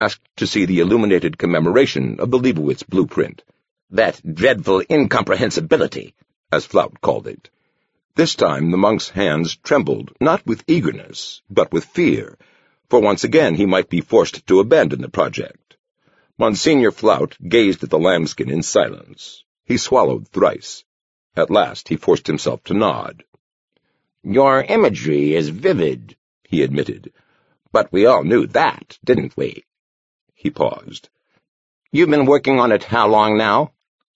asked to see the illuminated commemoration of the Leibowitz blueprint. "That dreadful incomprehensibility," as Flout called it. This time the monk's hands trembled, not with eagerness, but with fear, for once again he might be forced to abandon the project. Monsignor Flout gazed at the lambskin in silence. He swallowed thrice. At last he forced himself to nod. "Your imagery is vivid," he admitted. "But we all knew that, didn't we?" He paused. "You've been working on it how long now?"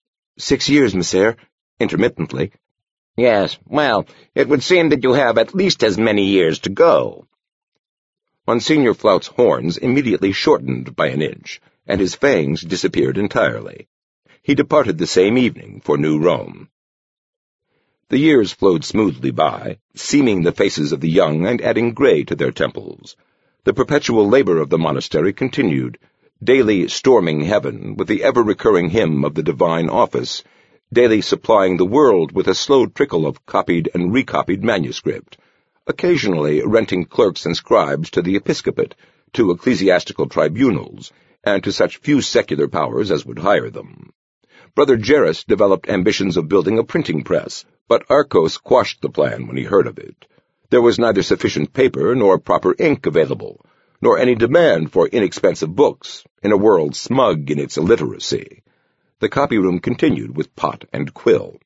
6 years, monsieur, intermittently. "Yes, well, it would seem that you have at least as many years to go." Monsignor Flout's horns immediately shortened by an inch, and his fangs disappeared entirely. He departed the same evening for New Rome. The years flowed smoothly by, seaming the faces of the young and adding gray to their temples. The perpetual labor of the monastery continued, daily storming heaven with the ever-recurring hymn of the divine office, daily supplying the world with a slow trickle of copied and recopied manuscript, occasionally renting clerks and scribes to the episcopate, to ecclesiastical tribunals, and to such few secular powers as would hire them. Brother Jairus developed ambitions of building a printing press, but Arcos quashed the plan when he heard of it. There was neither sufficient paper nor proper ink available, nor any demand for inexpensive books, in a world smug in its illiteracy. The copy-room continued with pot and quill.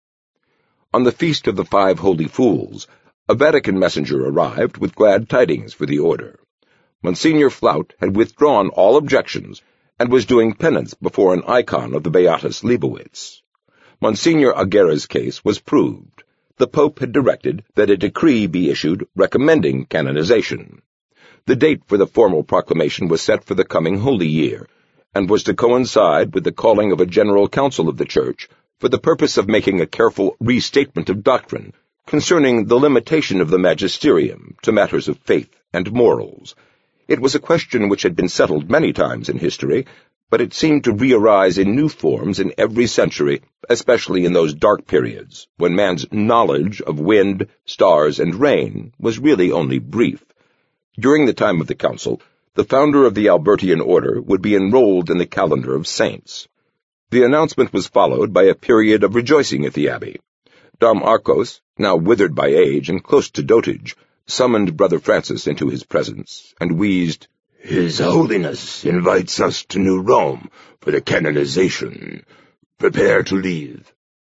On the Feast of the 5 Holy Fools, a Vatican messenger arrived with glad tidings for the order. Monsignor Flout had withdrawn all objections and was doing penance before an icon of the Beatus Leibowitz. Monsignor Aguirre's case was proved. The Pope had directed that a decree be issued recommending canonization. The date for the formal proclamation was set for the coming Holy Year, and was to coincide with the calling of a general council of the Church for the purpose of making a careful restatement of doctrine concerning the limitation of the magisterium to matters of faith and morals. It was a question which had been settled many times in history, but it seemed to re-arise in new forms in every century, especially in those dark periods, when man's knowledge of wind, stars, and rain was really only brief. During the time of the council, the founder of the Albertian order would be enrolled in the calendar of saints. The announcement was followed by a period of rejoicing at the abbey. Dom Arcos, now withered by age and close to dotage, summoned Brother Francis into his presence, and wheezed, "His Holiness invites us to New Rome for the canonization. Prepare to leave."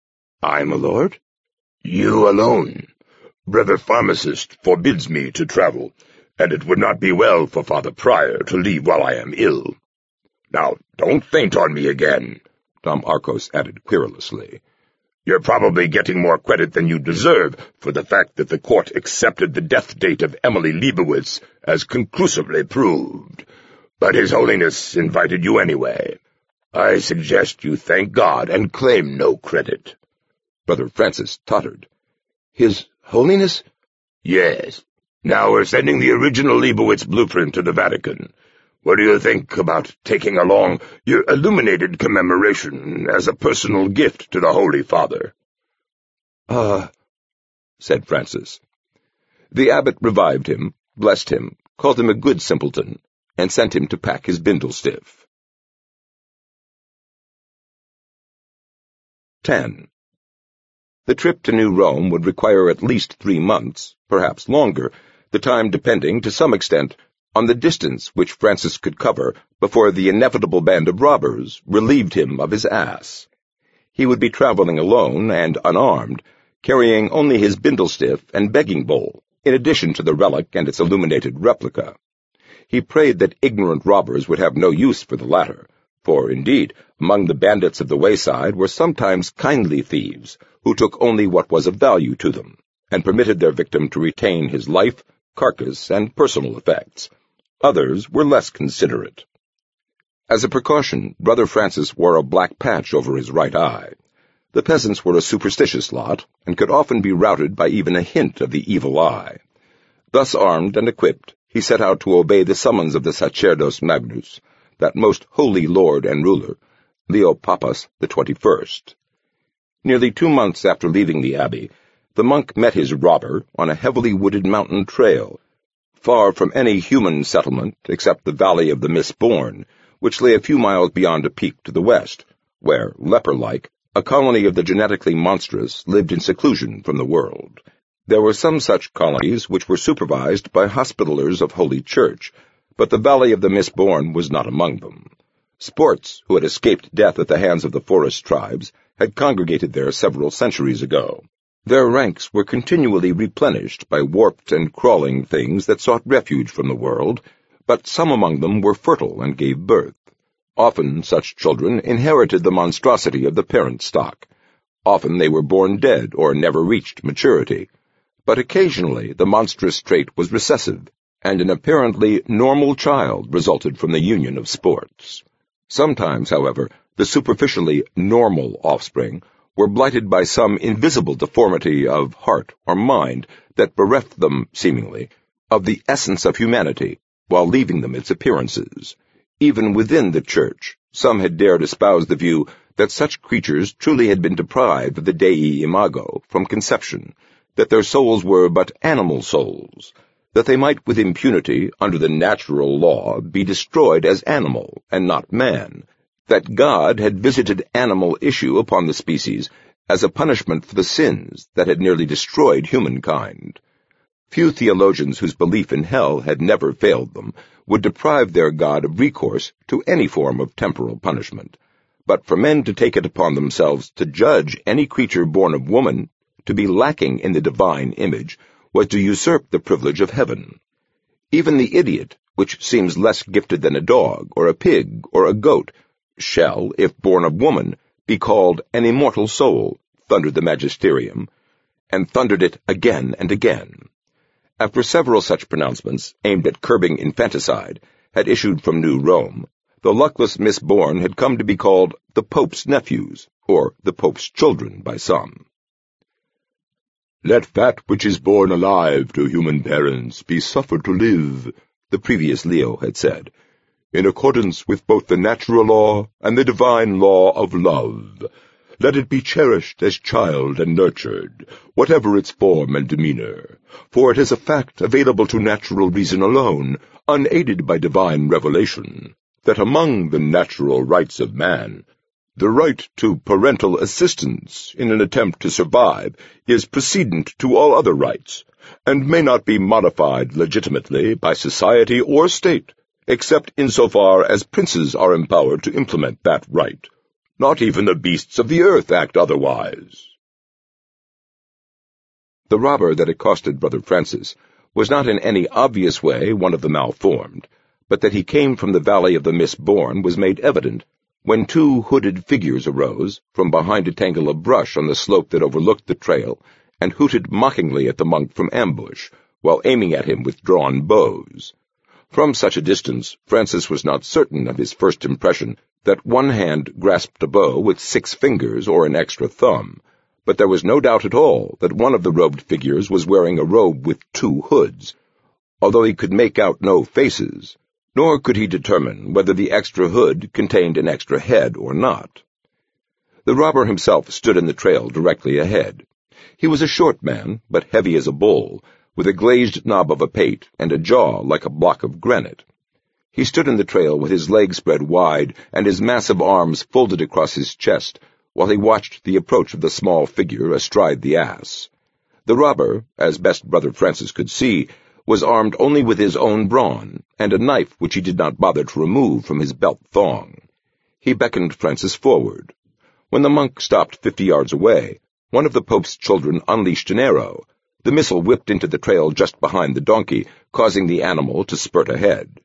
"I, my lord?" "You alone. Brother Pharmacist forbids me to travel, and it would not be well for Father Prior to leave while I am ill. Now, don't faint on me again," Dom Arcos added querulously. "You're probably getting more credit than you deserve for the fact that the court accepted the death date of Emily Leibowitz as conclusively proved. But His Holiness invited you anyway. I suggest you thank God and claim no credit." Brother Francis tottered. "His Holiness?" "Yes. Now we're sending the original Leibowitz blueprint to the Vatican. What do you think about taking along your illuminated commemoration as a personal gift to the Holy Father?" Said Francis. The abbot revived him, blessed him, called him a good simpleton, and sent him to pack his bindlestiff. 10. The trip to New Rome would require at least 3 months, perhaps longer, the time depending, to some extent, on the distance which Francis could cover before the inevitable band of robbers relieved him of his ass. He would be traveling alone and unarmed, carrying only his bindlestiff and begging bowl, in addition to the relic and its illuminated replica. He prayed that ignorant robbers would have no use for the latter, for, indeed, among the bandits of the wayside were sometimes kindly thieves, who took only what was of value to them, and permitted their victim to retain his life, carcass, and personal effects. Others were less considerate. As a precaution, Brother Francis wore a black patch over his right eye. The peasants were a superstitious lot, and could often be routed by even a hint of the evil eye. Thus armed and equipped, he set out to obey the summons of the Sacerdos Magnus, that most holy lord and ruler, Leo Papas the 21st. Nearly 2 months after leaving the abbey, the monk met his robber on a heavily wooded mountain trail. far from any human settlement except the Valley of the Mistborn, which lay a few miles beyond a peak to the west, where, leper-like, a colony of the genetically monstrous lived in seclusion from the world. There were some such colonies which were supervised by Hospitallers of Holy Church, but the Valley of the Mistborn was not among them. Sports, who had escaped death at the hands of the forest tribes, had congregated there several centuries ago. Their ranks were continually replenished by warped and crawling things that sought refuge from the world, but some among them were fertile and gave birth. Often such children inherited the monstrosity of the parent stock. Often they were born dead or never reached maturity. But occasionally the monstrous trait was recessive, and an apparently normal child resulted from the union of sports. Sometimes, however, the superficially normal offspring were blighted by some invisible deformity of heart or mind that bereft them, seemingly, of the essence of humanity, while leaving them its appearances. Even within the Church, some had dared espouse the view that such creatures truly had been deprived of the Dei Imago from conception, that their souls were but animal souls, that they might with impunity, under the natural law, be destroyed as animal and not man, that God had visited animal issue upon the species as a punishment for the sins that had nearly destroyed humankind. Few theologians whose belief in hell had never failed them would deprive their God of recourse to any form of temporal punishment, but for men to take it upon themselves to judge any creature born of woman to be lacking in the divine image was to usurp the privilege of heaven. Even the idiot, which seems less gifted than a dog or a pig or a goat, shall, if born of woman, be called an immortal soul, thundered the magisterium, and thundered it again and again. After several such pronouncements, aimed at curbing infanticide, had issued from New Rome, the luckless Mistborn had come to be called the Pope's nephews, or the Pope's children by some. "Let that which is born alive to human parents be suffered to live," the previous Leo had said, "in accordance with both the natural law and the divine law of love. Let it be cherished as child and nurtured, whatever its form and demeanor, for it is a fact available to natural reason alone, unaided by divine revelation, that among the natural rights of man, the right to parental assistance in an attempt to survive is precedent to all other rights, and may not be modified legitimately by society or state, except insofar as princes are empowered to implement that right. Not even the beasts of the earth act otherwise." The robber that accosted Brother Francis was not in any obvious way one of the malformed, but that he came from the Valley of the Mistborn was made evident when two hooded figures arose from behind a tangle of brush on the slope that overlooked the trail and hooted mockingly at the monk from ambush, while aiming at him with drawn bows. From such a distance, Francis was not certain of his first impression that one hand grasped a bow with 6 fingers or an extra thumb, but there was no doubt at all that one of the robed figures was wearing a robe with 2 hoods, although he could make out no faces, nor could he determine whether the extra hood contained an extra head or not. The robber himself stood in the trail directly ahead. He was a short man, but heavy as a bull, with a glazed knob of a pate and a jaw like a block of granite. He stood in the trail with his legs spread wide and his massive arms folded across his chest, while he watched the approach of the small figure astride the ass. The robber, as best Brother Francis could see, was armed only with his own brawn, and a knife which he did not bother to remove from his belt thong. He beckoned Francis forward. When the monk stopped 50 yards away, one of the Pope's children unleashed an arrow. The missile whipped into the trail just behind the donkey, causing the animal to spurt ahead.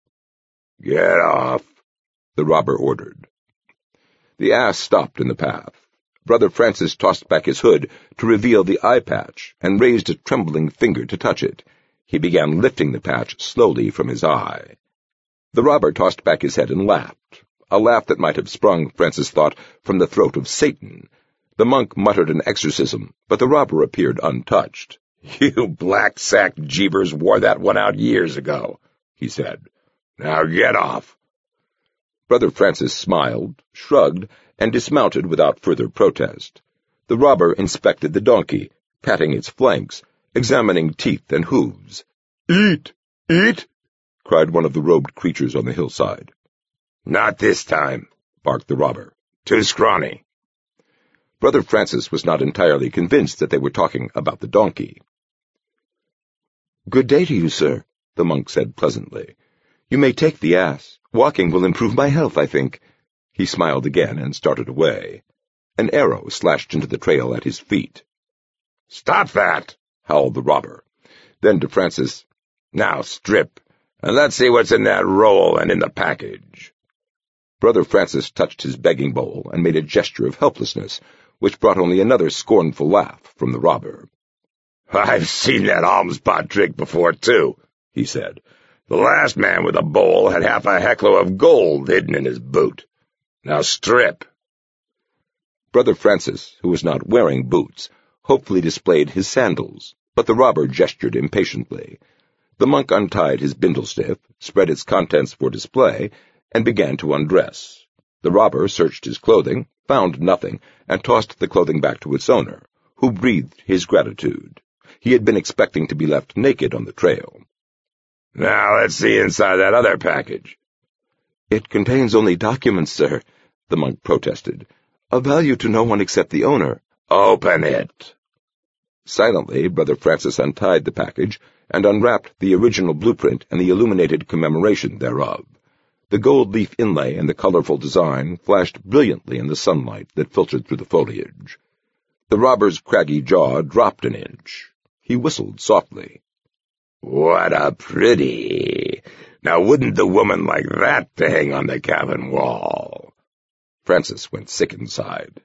"Get off," the robber ordered. The ass stopped in the path. Brother Francis tossed back his hood to reveal the eye patch and raised a trembling finger to touch it. He began lifting the patch slowly from his eye. The robber tossed back his head and laughed, a laugh that might have sprung, Francis thought, from the throat of Satan. The monk muttered an exorcism, but the robber appeared untouched. "You black-sacked jeebers wore that one out years ago," he said. "Now get off." Brother Francis smiled, shrugged, and dismounted without further protest. The robber inspected the donkey, patting its flanks, examining teeth and hooves. "Eat," Eat? Cried one of the robed creatures on the hillside. Not this time, barked the robber. Too scrawny. Brother Francis was not entirely convinced that they were talking about the donkey. Good day to you, sir, the monk said pleasantly. You may take the ass. Walking will improve my health, I think. He smiled again and started away. An arrow slashed into the trail at his feet. Stop that, howled the robber. Then to Francis, Now strip, and let's see what's in that roll and in the package. Brother Francis touched his begging bowl and made a gesture of helplessness, which brought only another scornful laugh from the robber. I've seen that alms pot trick before, too, he said. The last man with a bowl had half a heclo of gold hidden in his boot. Now strip. Brother Francis, who was not wearing boots, hopefully displayed his sandals, but the robber gestured impatiently. The monk untied his bindlestiff, spread its contents for display, and began to undress. The robber searched his clothing, found nothing, and tossed the clothing back to its owner, who breathed his gratitude. He had been expecting to be left naked on the trail. Now let's see inside that other package. It contains only documents, sir, the monk protested. Of value to no one except the owner. Open it. Silently, Brother Francis untied the package and unwrapped the original blueprint and the illuminated commemoration thereof. The gold leaf inlay and the colorful design flashed brilliantly in the sunlight that filtered through the foliage. The robber's craggy jaw dropped an inch. He whistled softly. What a pretty! Now wouldn't the woman like that to hang on the cabin wall? Francis went sick inside.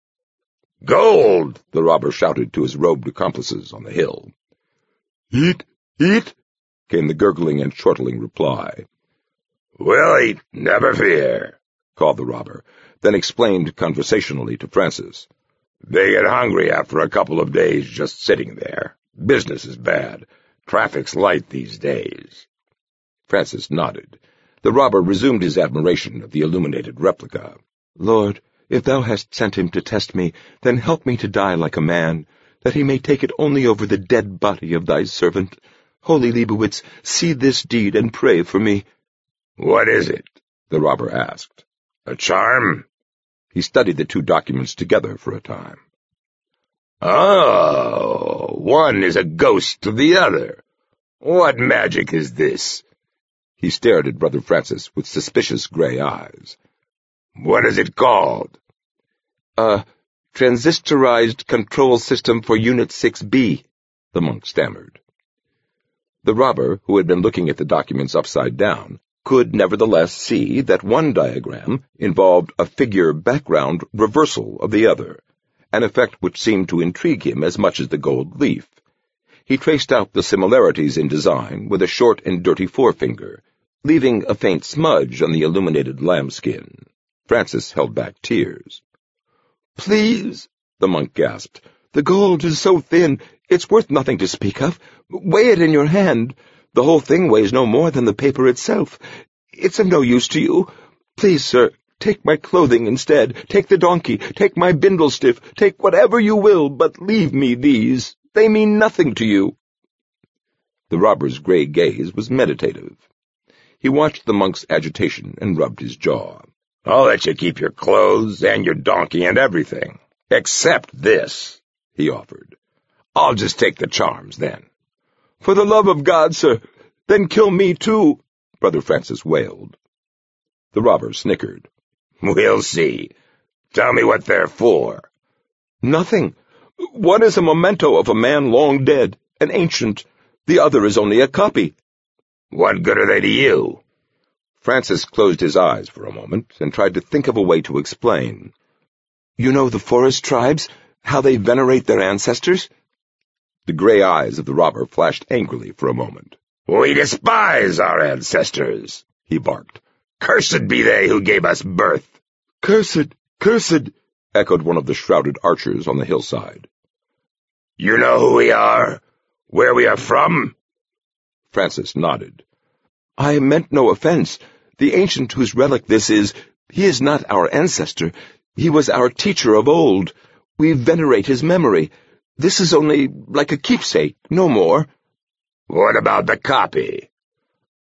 Gold! The robber shouted to his robed accomplices on the hill. Eat, eat, came the gurgling and chortling reply. We'll eat, never fear, called the robber, then explained conversationally to Francis. They get hungry after a couple of days just sitting there. Business is bad. Traffic's light these days. Francis nodded. The robber resumed his admiration of the illuminated replica. Lord, if thou hast sent him to test me, then help me to die like a man, that he may take it only over the dead body of thy servant. Holy Leibowitz, see this deed and pray for me. What is it? The robber asked. A charm? He studied the two documents together for a time. Oh, one is a ghost of the other. What magic is this? He stared at Brother Francis with suspicious gray eyes. What is it called? A transistorized control system for Unit 6B, the monk stammered. The robber, who had been looking at the documents upside down, could nevertheless see that one diagram involved a figure background reversal of the other, an effect which seemed to intrigue him as much as the gold leaf. He traced out the similarities in design with a short and dirty forefinger, leaving a faint smudge on the illuminated lambskin. Francis held back tears. "Please," the monk gasped. "The gold is so thin, it's worth nothing to speak of. Weigh it in your hand. The whole thing weighs no more than the paper itself. It's of no use to you. Please, sir, take my clothing instead. Take the donkey. Take my bindlestiff. Take whatever you will, but leave me these. They mean nothing to you." The robber's gray gaze was meditative. He watched the monk's agitation and rubbed his jaw. "I'll let you keep your clothes and your donkey and everything, except this," he offered. "I'll just take the charms, then." "For the love of God, sir, then kill me too," Brother Francis wailed. The robber snickered. "We'll see. Tell me what they're for." "Nothing. One is a memento of a man long dead, an ancient. The other is only a copy." "What good are they to you?" Francis closed his eyes for a moment and tried to think of a way to explain. "You know the forest tribes, how they venerate their ancestors?" The gray eyes of the robber flashed angrily for a moment. "We despise our ancestors," he barked. "Cursed be they who gave us birth." "Cursed, cursed," echoed one of the shrouded archers on the hillside. "You know who we are? Where we are from?" Francis nodded. "I meant no offense. The ancient whose relic this is, he is not our ancestor. He was our teacher of old. We venerate his memory. This is only like a keepsake, no more." "What about the copy?"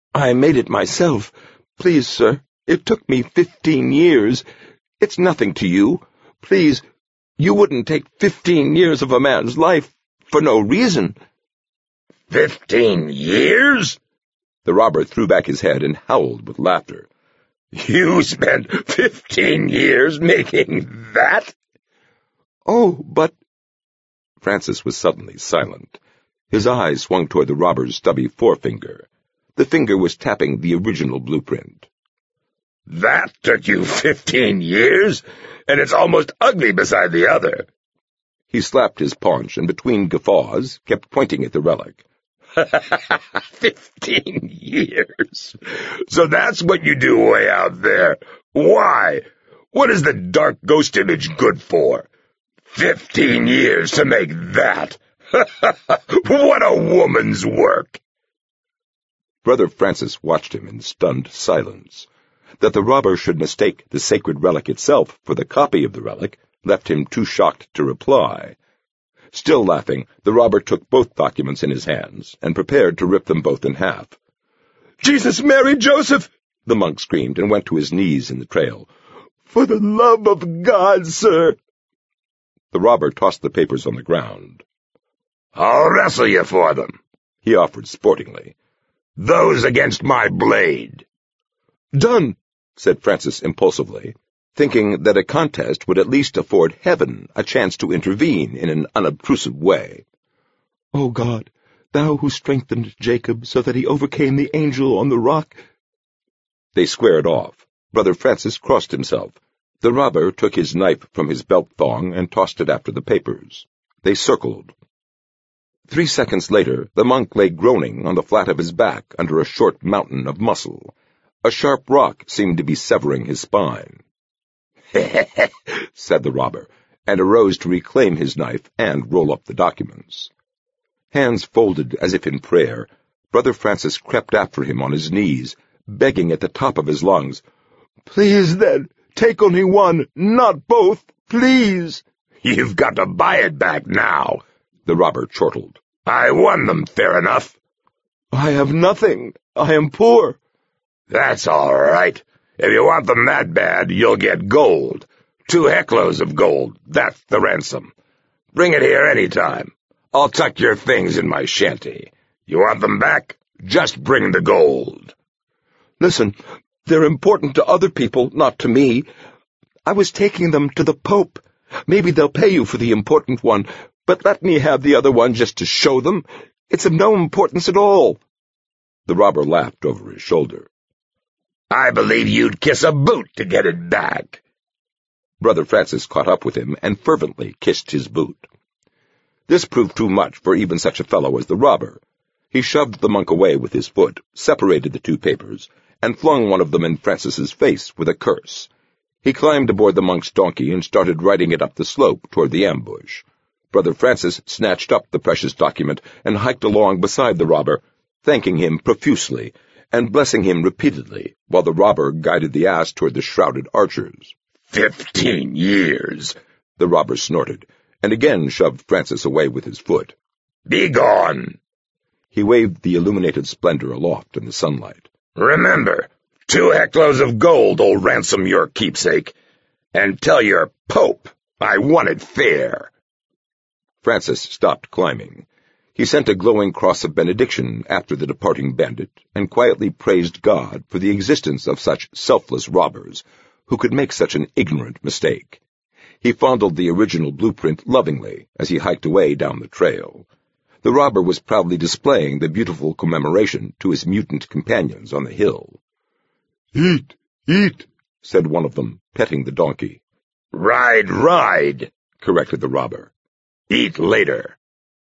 I made it myself. Please, sir, it took me 15 years. It's nothing to you. Please, you wouldn't take 15 years of a man's life for no reason. 15 years? The robber threw back his head and howled with laughter. You spent 15 years making that? Oh, but... Francis was suddenly silent. His eyes swung toward the robber's stubby forefinger. The finger was tapping the original blueprint. That took you 15 years, and it's almost ugly beside the other. He slapped his paunch and between guffaws kept pointing at the relic. 15 years. So that's what you do way out there. Why? What is the dark ghost image good for? 15 years to make that. What a woman's work. Brother Francis watched him in stunned silence. That the robber should mistake the sacred relic itself for the copy of the relic left him too shocked to reply. Still laughing, the robber took both documents in his hands and prepared to rip them both in half. "Jesus, Mary, Joseph!" the monk screamed and went to his knees in the trail. "For the love of God, sir!" The robber tossed the papers on the ground. "I'll wrestle you for them," he offered sportingly. "Those against my blade." "Done," said Francis impulsively, thinking that a contest would at least afford heaven a chance to intervene in an unobtrusive way. "O God, thou who strengthened Jacob so that he overcame the angel on the rock—" They squared off. Brother Francis crossed himself. The robber took his knife from his belt thong and tossed it after the papers. They circled. 3 seconds later, the monk lay groaning on the flat of his back under a short mountain of muscle. A sharp rock seemed to be severing his spine. said the robber, and arose to reclaim his knife and roll up the documents. Hands folded as if in prayer, Brother Francis crept after him on his knees, begging at the top of his lungs, "Please, then, take only one, not both, please." "You've got to buy it back now," the robber chortled. "I won them fair enough." "I have nothing. I am poor." "That's all right. If you want them that bad, you'll get gold. 2 heclos of gold, that's the ransom. Bring it here any time. I'll tuck your things in my shanty. You want them back? Just bring the gold." "Listen, they're important to other people, not to me. I was taking them to the Pope. Maybe they'll pay you for the important one, but let me have the other one just to show them. It's of no importance at all." The robber laughed over his shoulder. "I believe you'd kiss a boot to get it back." Brother Francis caught up with him and fervently kissed his boot. This proved too much for even such a fellow as the robber. He shoved the monk away with his foot, separated the 2 papers, and flung one of them in Francis's face with a curse. He climbed aboard the monk's donkey and started riding it up the slope toward the ambush. Brother Francis snatched up the precious document and hiked along beside the robber, thanking him profusely and blessing him repeatedly, while the robber guided the ass toward the shrouded archers. 15 years, the robber snorted, and again shoved Francis away with his foot. "Be gone!" He waved the illuminated splendor aloft in the sunlight. "Remember, 2 heclos of gold'll ransom your keepsake. And tell your Pope I won it fair." Francis stopped climbing. He sent a glowing cross of benediction after the departing bandit, and quietly praised God for the existence of such selfless robbers, who could make such an ignorant mistake. He fondled the original blueprint lovingly as he hiked away down the trail. The robber was proudly displaying the beautiful commemoration to his mutant companions on the hill. "Eat, eat," said one of them, petting the donkey. "Ride, ride," corrected the robber. "Eat later."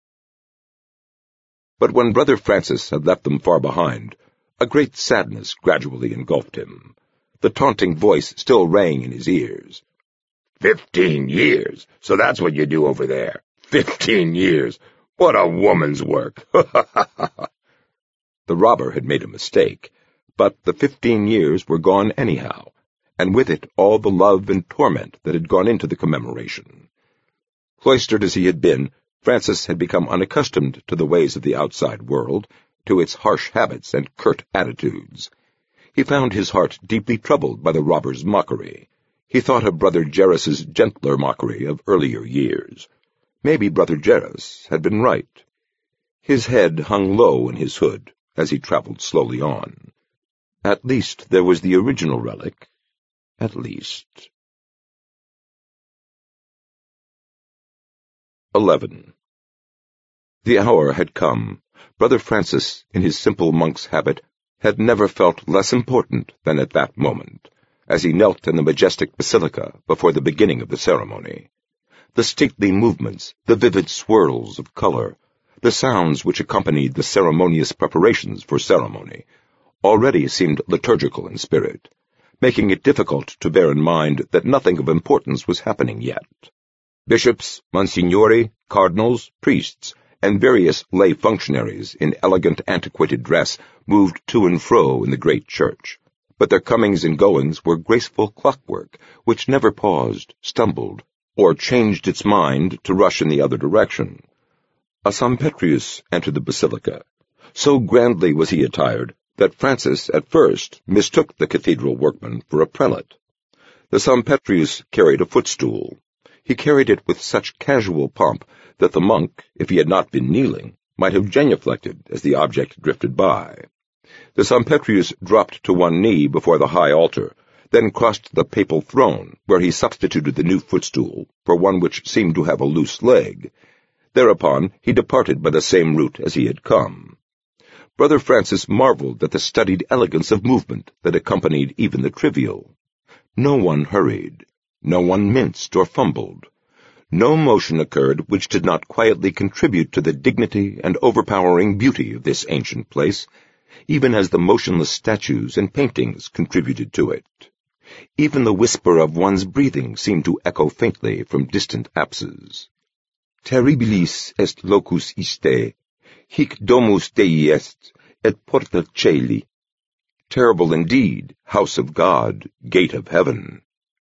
But when Brother Francis had left them far behind, a great sadness gradually engulfed him. The taunting voice still rang in his ears. 15 years, so that's what you do over there. 15 years. What a woman's work. The robber had made a mistake, but the 15 years were gone anyhow, and with it all the love and torment that had gone into the commemoration. Cloistered as he had been, Francis had become unaccustomed to the ways of the outside world, to its harsh habits and curt attitudes. He found his heart deeply troubled by the robber's mockery. He thought of Brother Jairus' gentler mockery of earlier years. Maybe Brother Jairus had been right. His head hung low in his hood as he traveled slowly on. At least there was the original relic. At least. 11. The hour had come. Brother Francis, in his simple monk's habit, had never felt less important than at that moment, as he knelt in the majestic basilica before the beginning of the ceremony. The stately movements, the vivid swirls of color, the sounds which accompanied the ceremonious preparations for ceremony, already seemed liturgical in spirit, making it difficult to bear in mind that nothing of importance was happening yet. Bishops, monsignori, cardinals, priests, and various lay functionaries in elegant antiquated dress moved to and fro in the great church, but their comings and goings were graceful clockwork which never paused, stumbled, or changed its mind to rush in the other direction. A Sampetrius entered the basilica. So grandly was he attired that Francis at first mistook the cathedral workman for a prelate. The Sampetrius carried a footstool. He carried it with such casual pomp that the monk, if he had not been kneeling, might have genuflected as the object drifted by. The Sampetrius dropped to one knee before the high altar, then crossed the papal throne, where he substituted the new footstool for one which seemed to have a loose leg. Thereupon he departed by the same route as he had come. Brother Francis marveled at the studied elegance of movement that accompanied even the trivial. No one hurried. No one minced or fumbled. No motion occurred which did not quietly contribute to the dignity and overpowering beauty of this ancient place, even as the motionless statues and paintings contributed to it. Even the whisper of one's breathing seemed to echo faintly from distant apses. Terribilis est locus iste, hic domus Dei est, et porta caeli. Terrible indeed, house of God, gate of heaven.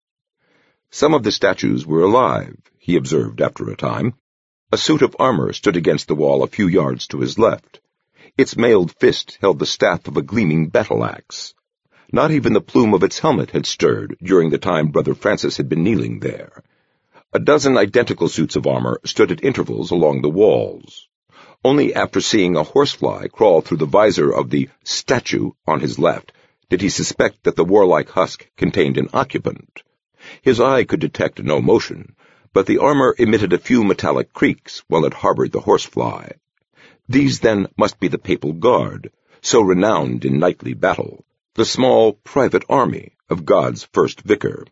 Some of the statues were alive, he observed after a time. A suit of armor stood against the wall a few yards to his left. Its mailed fist held the staff of a gleaming battle-axe. Not even the plume of its helmet had stirred during the time Brother Francis had been kneeling there. A dozen identical suits of armor stood at intervals along the walls. Only after seeing a horsefly crawl through the visor of the statue on his left did he suspect that the warlike husk contained an occupant. His eye could detect no motion, but the armor emitted a few metallic creaks while it harbored the horsefly. These, then, must be the papal guard, so renowned in knightly battle, the small private army of God's first vicar.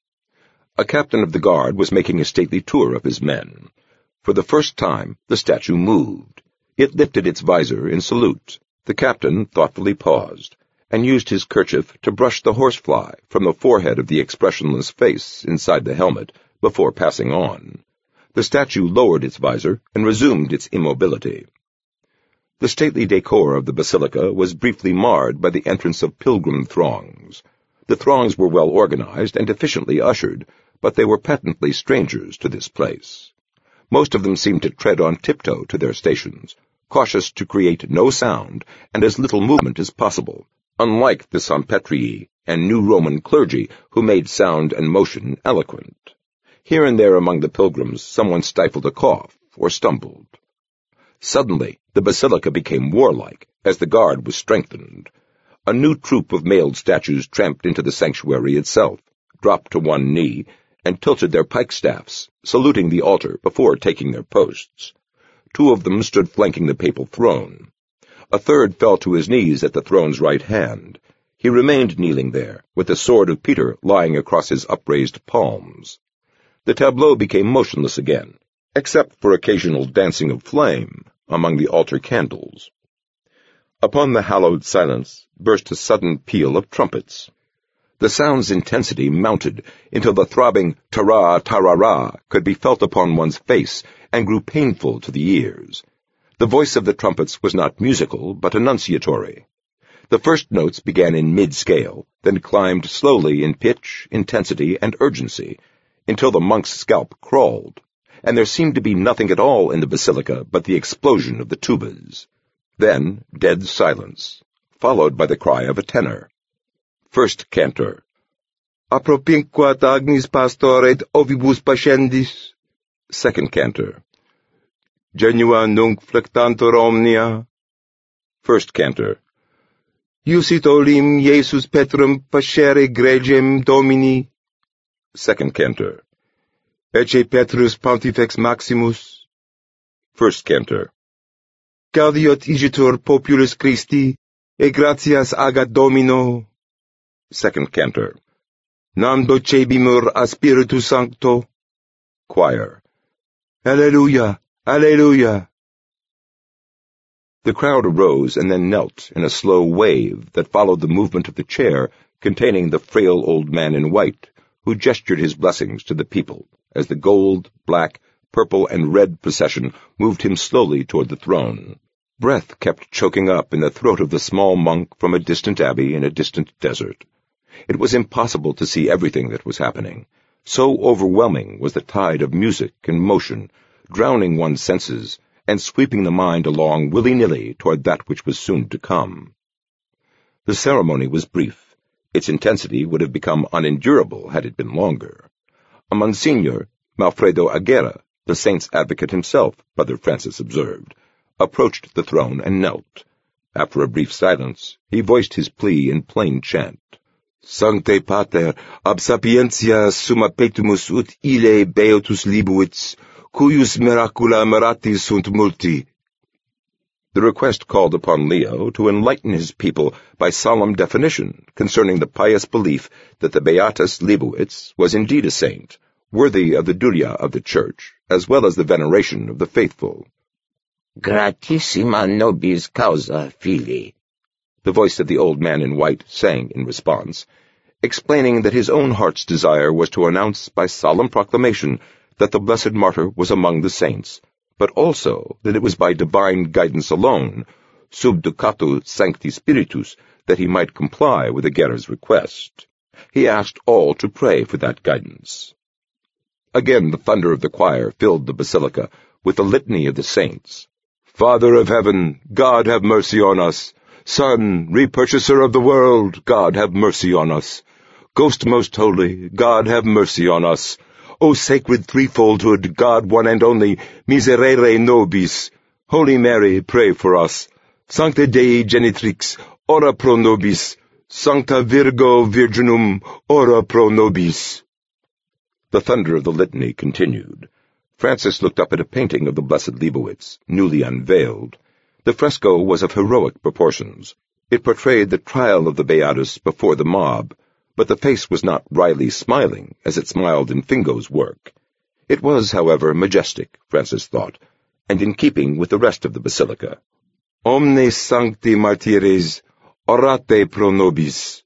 A captain of the guard was making a stately tour of his men. For the first time, the statue moved. It lifted its visor in salute. The captain thoughtfully paused, and used his kerchief to brush the horsefly from the forehead of the expressionless face inside the helmet before passing on. The statue lowered its visor and resumed its immobility. The stately decor of the basilica was briefly marred by the entrance of pilgrim throngs. The throngs were well organized and efficiently ushered, but they were patently strangers to this place. Most of them seemed to tread on tiptoe to their stations, cautious to create no sound and as little movement as possible, unlike the Sampetrii and New Roman clergy who made sound and motion eloquent. Here and there among the pilgrims someone stifled a cough or stumbled. Suddenly, the basilica became warlike as the guard was strengthened. A new troop of mailed statues tramped into the sanctuary itself, dropped to one knee, and tilted their pike-staffs, saluting the altar before taking their posts. Two of them stood flanking the papal throne. A third fell to his knees at the throne's right hand. He remained kneeling there, with the sword of Peter lying across his upraised palms. The tableau became motionless again, except for occasional dancing of flame among the altar candles. Upon the hallowed silence burst a sudden peal of trumpets. The sound's intensity mounted until the throbbing ta-ra, ta-ra-ra could be felt upon one's face and grew painful to the ears. The voice of the trumpets was not musical, but annunciatory. The first notes began in mid-scale, then climbed slowly in pitch, intensity, and urgency, until the monk's scalp crawled, and there seemed to be nothing at all in the basilica but the explosion of the tubas. Then dead silence, followed by the cry of a tenor. First cantor. Apropinquat agnis pastor et ovibus pascendis. Second cantor. Genua nunc flectantur omnia. First cantor. Iusit olim Iesus Petrum pascere gregem Domini. Second cantor. Ecce Petrus Pontifex Maximus. First cantor. Gaudiot igitur populus Christi, e gratias agat Domino. Second cantor. Nam docebimur a Spiritu Sancto. Choir. Alleluia, Alleluia. The crowd arose and then knelt in a slow wave that followed the movement of the chair containing the frail old man in white, who gestured his blessings to the people as the gold, black, purple, and red procession moved him slowly toward the throne. Breath kept choking up in the throat of the small monk from a distant abbey in a distant desert. It was impossible to see everything that was happening. So overwhelming was the tide of music and motion, drowning one's senses and sweeping the mind along willy-nilly toward that which was soon to come. The ceremony was brief. Its intensity would have become unendurable had it been longer. A Monsignor, Malfredo Aguera, the saint's advocate himself, Brother Francis observed, approached the throne and knelt. After a brief silence, he voiced his plea in plain chant. Sancte Pater, ab sapientia summa petimus ut ille beatus libuits, cuius miracula miratis sunt multi. The request called upon Leo to enlighten his people by solemn definition concerning the pious belief that the Beatus Libuits was indeed a saint, worthy of the dulia of the Church, as well as the veneration of the faithful. Gratissima nobis causa, fili, the voice of the old man in white sang in response, explaining that his own heart's desire was to announce by solemn proclamation that the blessed martyr was among the saints, but also that it was by divine guidance alone, sub ducato sancti spiritus, that he might comply with Aguera's request. He asked all to pray for that guidance. Again the thunder of the choir filled the basilica with the litany of the saints. Father of heaven, God have mercy on us. Son, repurchaser of the world, God have mercy on us. Ghost most holy, God have mercy on us. O sacred threefoldhood, God one and only, miserere nobis. Holy Mary, pray for us. Sancta Dei Genitrix, ora pro nobis. Sancta Virgo Virginum, ora pro nobis. The thunder of the litany continued. Francis looked up at a painting of the Blessed Leibowitz, newly unveiled. The fresco was of heroic proportions. It portrayed the trial of the Beatus before the mob, but the face was not wryly smiling as it smiled in Fingo's work. It was, however, majestic, Francis thought, and in keeping with the rest of the basilica. Omne sancti martyres, orate pro nobis.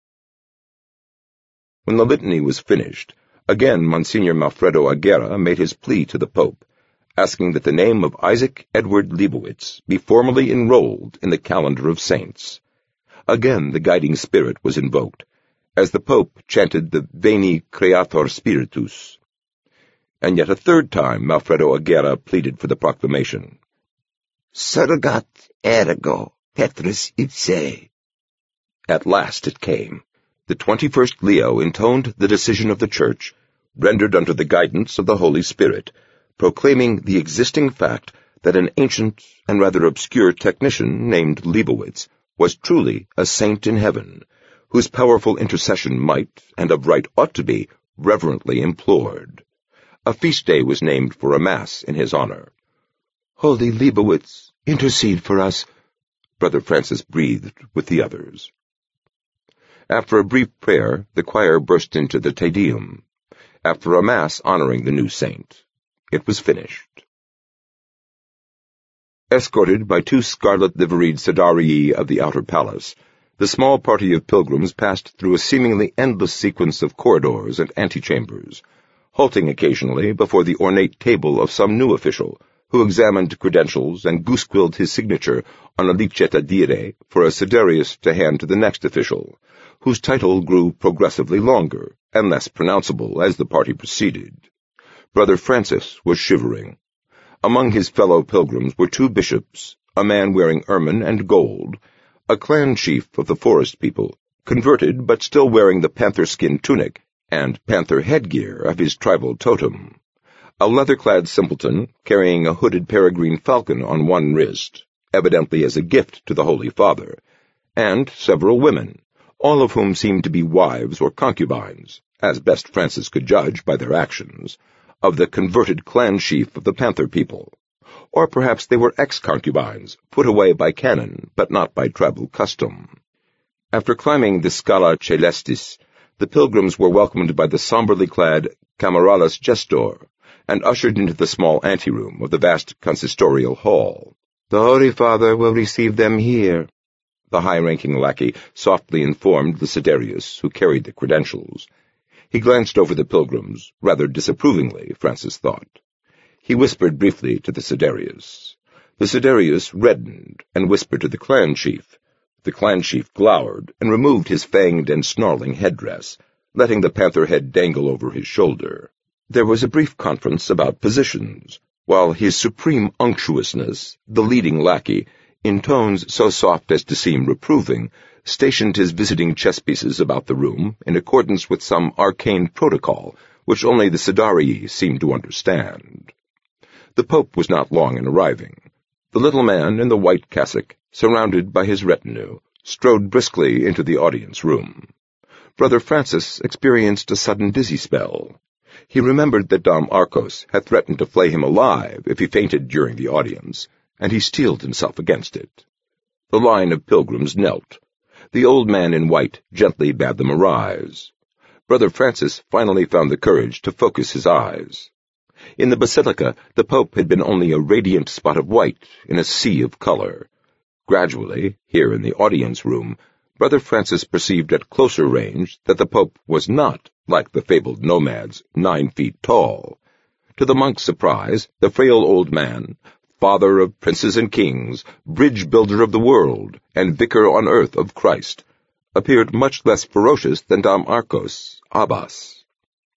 When the litany was finished, again Monsignor Malfredo Aguera made his plea to the Pope, asking that the name of Isaac Edward Leibowitz be formally enrolled in the calendar of saints. Again the guiding spirit was invoked, as the Pope chanted the Veni Creator Spiritus. And yet a third time Malfredo Aguera pleaded for the proclamation. Surrogat ergo Petrus ipse. At last it came. The 21st Leo intoned the decision of the Church, rendered under the guidance of the Holy Spirit, proclaiming the existing fact that an ancient and rather obscure technician named Leibowitz was truly a saint in heaven, whose powerful intercession might, and of right ought to be, reverently implored. A feast day was named for a Mass in his honor. Holy Leibowitz, intercede for us, Brother Francis breathed with the others. After a brief prayer, the choir burst into the Te Deum. After a Mass honoring the new saint, it was finished. Escorted by 2 scarlet-liveried Sidarii of the outer palace, the small party of pilgrims passed through a seemingly endless sequence of corridors and antechambers, halting occasionally before the ornate table of some new official, who examined credentials and goose-quilled his signature on a liceta dire for a Siderius to hand to the next official, whose title grew progressively longer and less pronounceable as the party proceeded. Brother Francis was shivering. Among his fellow pilgrims were 2 bishops, a man wearing ermine and gold, a clan chief of the forest people, converted but still wearing the panther skin tunic and panther headgear of his tribal totem, a leather-clad simpleton carrying a hooded peregrine falcon on one wrist, evidently as a gift to the Holy Father, and several women, all of whom seemed to be wives or concubines, as best Francis could judge by their actions, of the converted clan chief of the panther people. Or perhaps they were ex-concubines, put away by canon, but not by tribal custom. After climbing the Scala Celestis, the pilgrims were welcomed by the somberly clad Cameralis Gestor, and ushered into the small anteroom of the vast consistorial hall. "The Holy Father will receive them here," the high-ranking lackey softly informed the Siderius, who carried the credentials. He glanced over the pilgrims, rather disapprovingly, Francis thought. He whispered briefly to the Siderius. The Siderius reddened and whispered to the clan chief. The clan chief glowered and removed his fanged and snarling headdress, letting the panther head dangle over his shoulder. There was a brief conference about positions, while his supreme unctuousness, the leading lackey, in tones so soft as to seem reproving, stationed his visiting chess pieces about the room in accordance with some arcane protocol which only the Sidarii seemed to understand. The Pope was not long in arriving. The little man in the white cassock, surrounded by his retinue, strode briskly into the audience room. Brother Francis experienced a sudden dizzy spell. He remembered that Dom Arcos had threatened to flay him alive if he fainted during the audience, and he steeled himself against it. The line of pilgrims knelt. The old man in white gently bade them arise. Brother Francis finally found the courage to focus his eyes. In the basilica, the Pope had been only a radiant spot of white in a sea of color. Gradually, here in the audience room, Brother Francis perceived at closer range that the Pope was not, like the fabled nomads, 9 feet tall. To the monk's surprise, the frail old man, father of princes and kings, bridge-builder of the world, and vicar on earth of Christ, appeared much less ferocious than Dom Arcos, Abbas.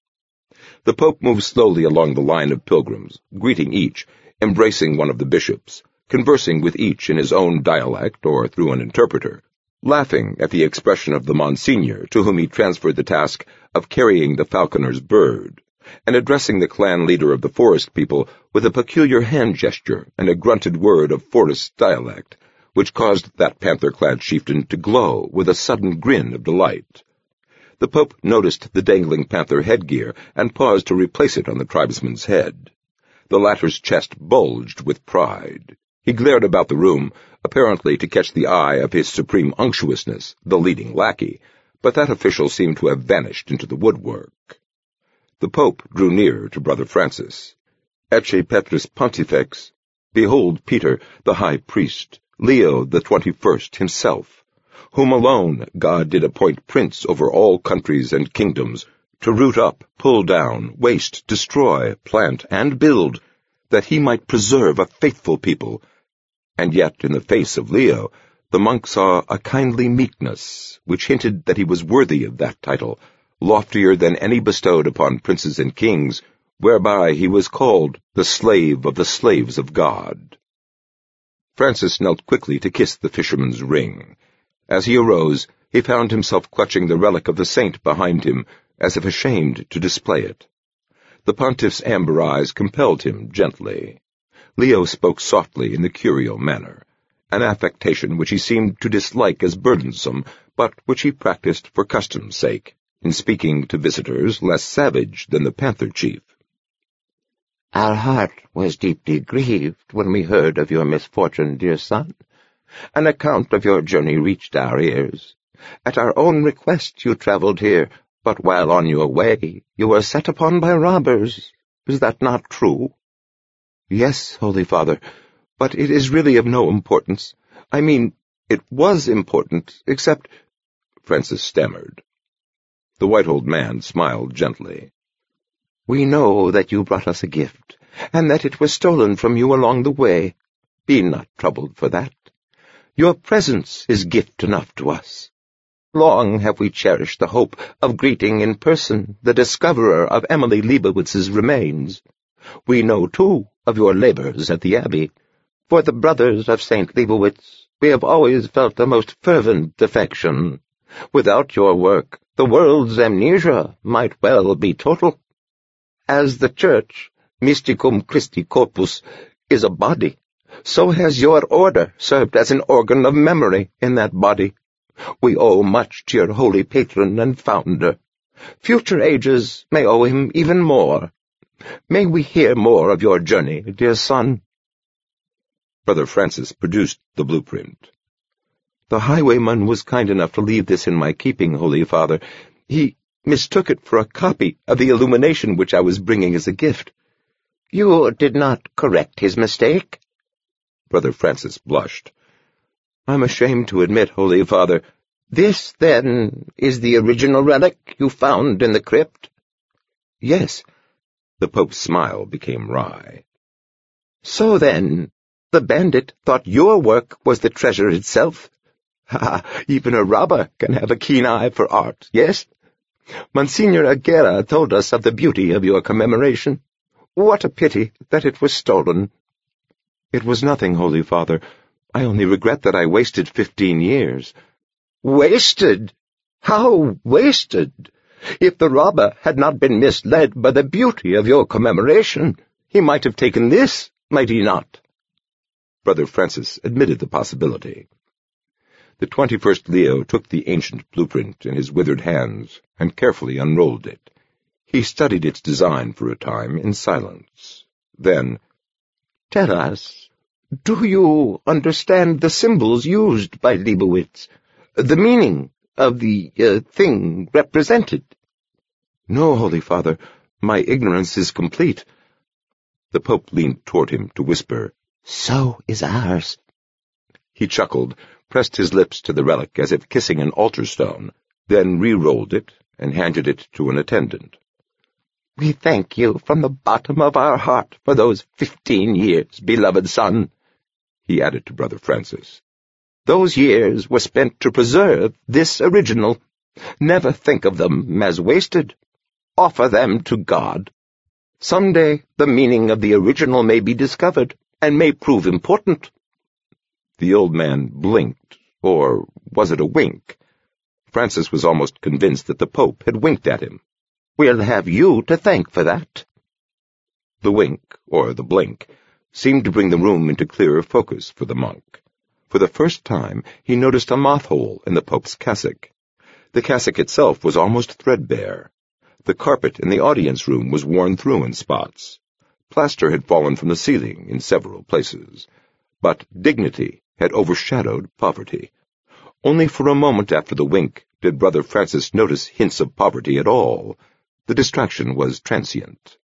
The Pope moved slowly along the line of pilgrims, greeting each, embracing one of the bishops, conversing with each in his own dialect or through an interpreter, laughing at the expression of the Monsignor to whom he transferred the task of carrying the falconer's bird, and addressing the clan leader of the forest people with a peculiar hand gesture and a grunted word of forest dialect, which caused that panther-clad chieftain to glow with a sudden grin of delight. The Pope noticed the dangling panther headgear and paused to replace it on the tribesman's head. The latter's chest bulged with pride. He glared about the room, apparently to catch the eye of his supreme unctuousness, the leading lackey, but that official seemed to have vanished into the woodwork. The Pope drew near to Brother Francis. "Ecce Petrus Pontifex, behold Peter, the high priest, Leo the 21st himself, whom alone God did appoint prince over all countries and kingdoms, to root up, pull down, waste, destroy, plant, and build, that he might preserve a faithful people." And yet, in the face of Leo, the monk saw a kindly meekness, which hinted that he was worthy of that title, loftier than any bestowed upon princes and kings, whereby he was called the slave of the slaves of God. Francis knelt quickly to kiss the fisherman's ring. As he arose, he found himself clutching the relic of the saint behind him, as if ashamed to display it. The pontiff's amber eyes compelled him gently. Leo spoke softly in the curio manner, an affectation which he seemed to dislike as burdensome, but which he practiced for custom's sake, in speaking to visitors less savage than the panther chief. "Our heart was deeply grieved when we heard of your misfortune, dear son. An account of your journey reached our ears. At our own request you traveled here, but while on your way you were set upon by robbers. Is that not true?" "Yes, Holy Father, but it is really of no importance. I mean, it was important, except—" Francis stammered. The white-old man smiled gently. "We know that you brought us a gift, and that it was stolen from you along the way. Be not troubled for that. Your presence is gift enough to us. Long have we cherished the hope of greeting in person the discoverer of Emily Leibowitz's remains. We know, too, of your labors at the Abbey, For the brothers of St. Leibowitz, we have always felt the most fervent affection. Without your work, the world's amnesia might well be total. As the Church, Mysticum Christi Corpus, is a body, so has your order served as an organ of memory in that body. We owe much to your holy patron and founder. Future ages may owe him even more. May we hear more of your journey, dear son?" Brother Francis produced the blueprint. "The highwayman was kind enough to leave this in my keeping, Holy Father. He mistook it for a copy of the illumination which I was bringing as a gift." "You did not correct his mistake?" Brother Francis blushed. "I'm ashamed to admit, Holy Father." "This, then, is the original relic you found in the crypt?" "Yes." The Pope's smile became wry. "So then, the bandit thought your work was the treasure itself? Ha! Even a robber can have a keen eye for art, yes? Monsignor Aguera told us of the beauty of your commemoration. What a pity that it was stolen." "It was nothing, Holy Father. I only regret that I wasted 15 years. "Wasted? How wasted? If the robber had not been misled by the beauty of your commemoration, he might have taken this, might he not?" Brother Francis admitted the possibility. The 21st Leo took the ancient blueprint in his withered hands and carefully unrolled it. He studied its design for a time in silence. Then, "Tell us, do you understand the symbols used by Leibowitz? The meaning of the thing represented?" "No, Holy Father, my ignorance is complete." The Pope leaned toward him to whisper, "So is ours." He chuckled, pressed his lips to the relic as if kissing an altar stone, then re-rolled it and handed it to an attendant. "We thank you from the bottom of our heart for those 15 years, beloved son," he added to Brother Francis. "Those years were spent to preserve this original. Never think of them as wasted. Offer them to God. Some day the meaning of the original may be discovered and may prove important." The old man blinked, or was it a wink? Francis was almost convinced that the Pope had winked at him. "We'll have you to thank for that." The wink, or the blink, seemed to bring the room into clearer focus for the monk. For the first time he noticed a moth-hole in the Pope's cassock. The cassock itself was almost threadbare. The carpet in the audience room was worn through in spots. Plaster had fallen from the ceiling in several places. But dignity had overshadowed poverty. Only for a moment after the wink did Brother Francis notice hints of poverty at all. The distraction was transient.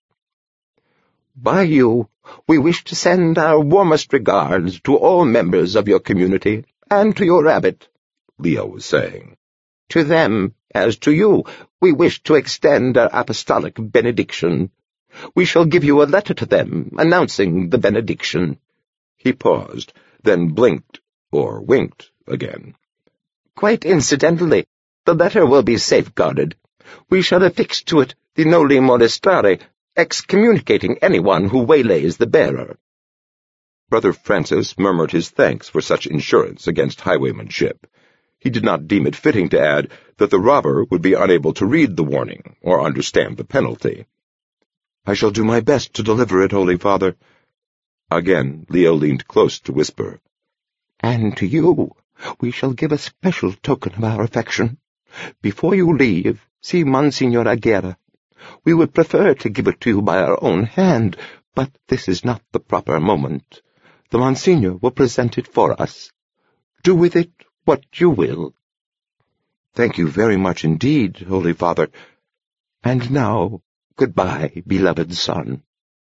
"By you, we wish to send our warmest regards to all members of your community, and to your abbot," Leo was saying. "To them, as to you, we wish to extend our apostolic benediction. We shall give you a letter to them, announcing the benediction." He paused, then blinked, or winked, again. "Quite incidentally, the letter will be safeguarded. We shall affix to it the Noli Molestare, excommunicating anyone who waylays the bearer." Brother Francis murmured his thanks for such insurance against highwaymanship. He did not deem it fitting to add that the robber would be unable to read the warning or understand the penalty. "I shall do my best to deliver it, Holy Father." Again Leo leaned close to whisper, "And to you, we shall give a special token of our affection. Before you leave, see Monsignor Aguera. We would prefer to give it to you by our own hand, but this is not the proper moment. The Monsignor will present it for us. Do with it what you will." "Thank you very much indeed, Holy Father." "And now, goodbye, beloved son."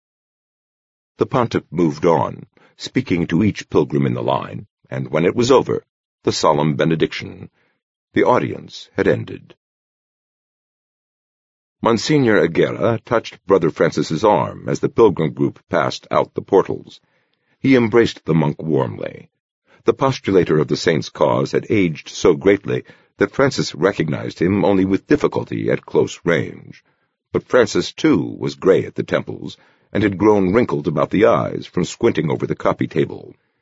The pontiff moved on, speaking to each pilgrim in the line, and when it was over, the solemn benediction. The audience had ended. Monsignor Aguera touched Brother Francis's arm as the pilgrim group passed out the portals. He embraced the monk warmly. The postulator of the saint's cause had aged so greatly that Francis recognized him only with difficulty at close range. But Francis, too, was gray at the temples, and had grown wrinkled about the eyes from squinting over the copy table.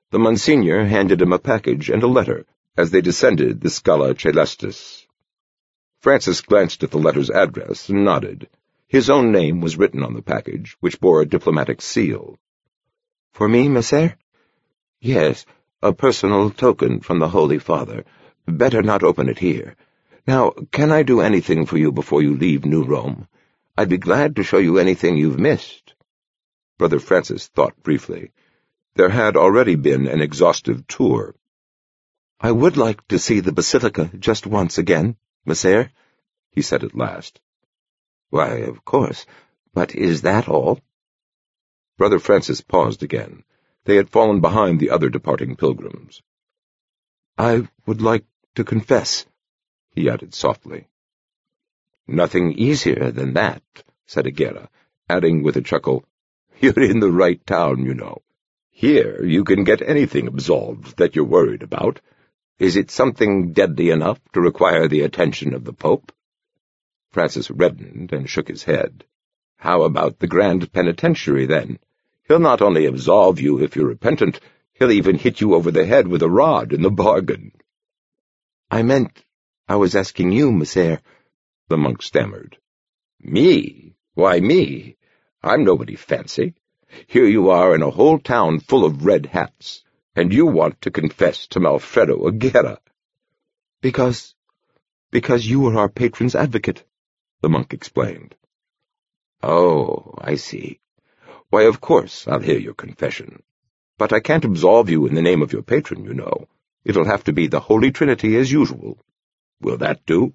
The Monsignor handed him a package and a letter as they descended the Scala Caelestis. Francis glanced at the letter's address and nodded. His own name was written on the package, which bore a diplomatic seal. "For me, Messer?" "Yes, a personal token from the Holy Father. Better not open it here. Now, can I do anything for you before you leave New Rome? I'd be glad to show you anything you've missed." Brother Francis thought briefly. There had already been an exhaustive tour. "I would like to see the Basilica just once again, Messer," he said at last. "Why, of course. But is that all?" Brother Francis paused again. They had fallen behind the other departing pilgrims. "I would like to confess," he added softly. "Nothing easier than that," said Aguera, adding with a chuckle, "You're in the right town, you know. Here you can get anything absolved that you're worried about. Is it something deadly enough to require the attention of the Pope?" Francis reddened and shook his head. "How about the Grand Penitentiary, then? He'll not only absolve you if you're repentant, he'll even hit you over the head with a rod in the bargain." I was asking you, Messer," the monk stammered. "Me? Why me? I'm nobody fancy. Here you are in a whole town full of red hats, and you want to confess to Malfredo Aguera." Because you were our patron's advocate," the monk explained. "Oh, I see. Why, of course I'll hear your confession. But I can't absolve you in the name of your patron, you know. It'll have to be the Holy Trinity as usual. Will that do?"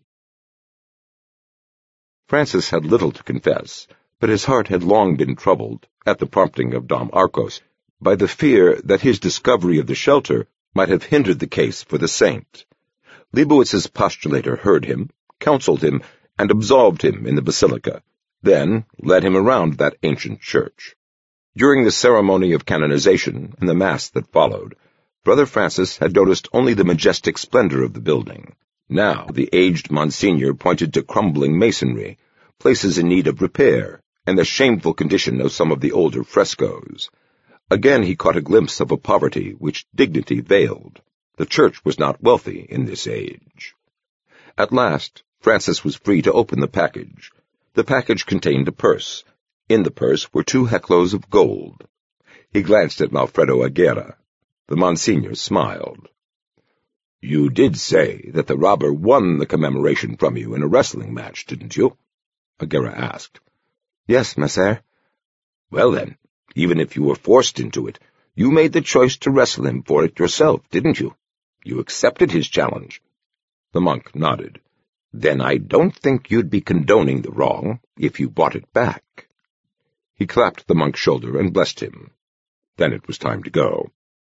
Francis had little to confess, but his heart had long been troubled, at the prompting of Dom Arcos, by the fear that his discovery of the shelter might have hindered the case for the saint. Leibowitz's postulator heard him, counseled him, and absolved him in the basilica, then led him around that ancient church. During the ceremony of canonization and the Mass that followed, Brother Francis had noticed only the majestic splendor of the building. Now the aged Monsignor pointed to crumbling masonry, places in need of repair, and the shameful condition of some of the older frescoes. Again he caught a glimpse of a poverty which dignity veiled. The church was not wealthy in this age. At last, Francis was free to open the package. The package contained a purse. In the purse were 2 heclos of gold. He glanced at Malfredo Aguera. The Monsignor smiled. "You did say that the robber won the commemoration from you in a wrestling match, didn't you?" Aguera asked. "Yes, Messer." "Well then, even if you were forced into it, you made the choice to wrestle him for it yourself, didn't you? You accepted his challenge." The monk nodded. "Then I don't think you'd be condoning the wrong if you bought it back." He clapped the monk's shoulder and blessed him. Then it was time to go.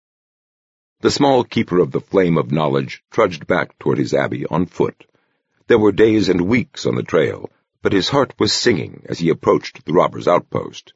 The small keeper of the flame of knowledge trudged back toward his abbey on foot. There were days and weeks on the trail, but his heart was singing as he approached the robber's outpost.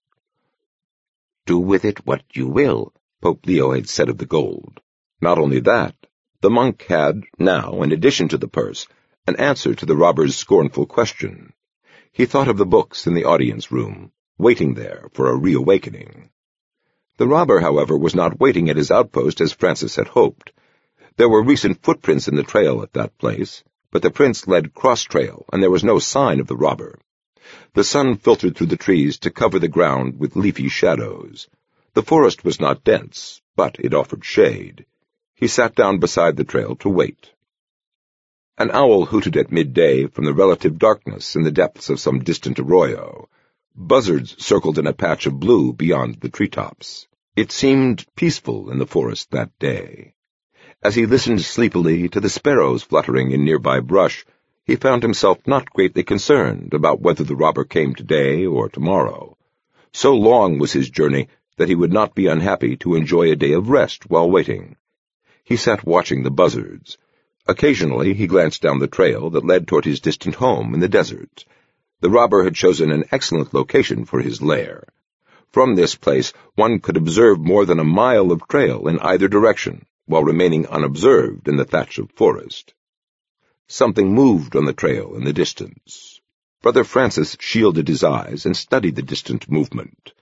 "Do with it what you will," Pope Leo had said of the gold. Not only that, the monk had, now, in addition to the purse, an answer to the robber's scornful question. He thought of the books in the audience room, waiting there for a reawakening. The robber, however, was not waiting at his outpost as Francis had hoped. There were recent footprints in the trail at that place, but the prints led cross-trail, and there was no sign of the robber. The sun filtered through the trees to cover the ground with leafy shadows. The forest was not dense, but it offered shade. He sat down beside the trail to wait. An owl hooted at midday from the relative darkness in the depths of some distant arroyo. Buzzards circled in a patch of blue beyond the treetops. It seemed peaceful in the forest that day. As he listened sleepily to the sparrows fluttering in nearby brush, he found himself not greatly concerned about whether the robber came today or tomorrow. So long was his journey that he would not be unhappy to enjoy a day of rest while waiting. He sat watching the buzzards. Occasionally he glanced down the trail that led toward his distant home in the desert. The robber had chosen an excellent location for his lair. From this place one could observe more than a mile of trail in either direction, while remaining unobserved in the thatch of forest. Something moved on the trail in the distance. Brother Francis shielded his eyes and studied the distant movement.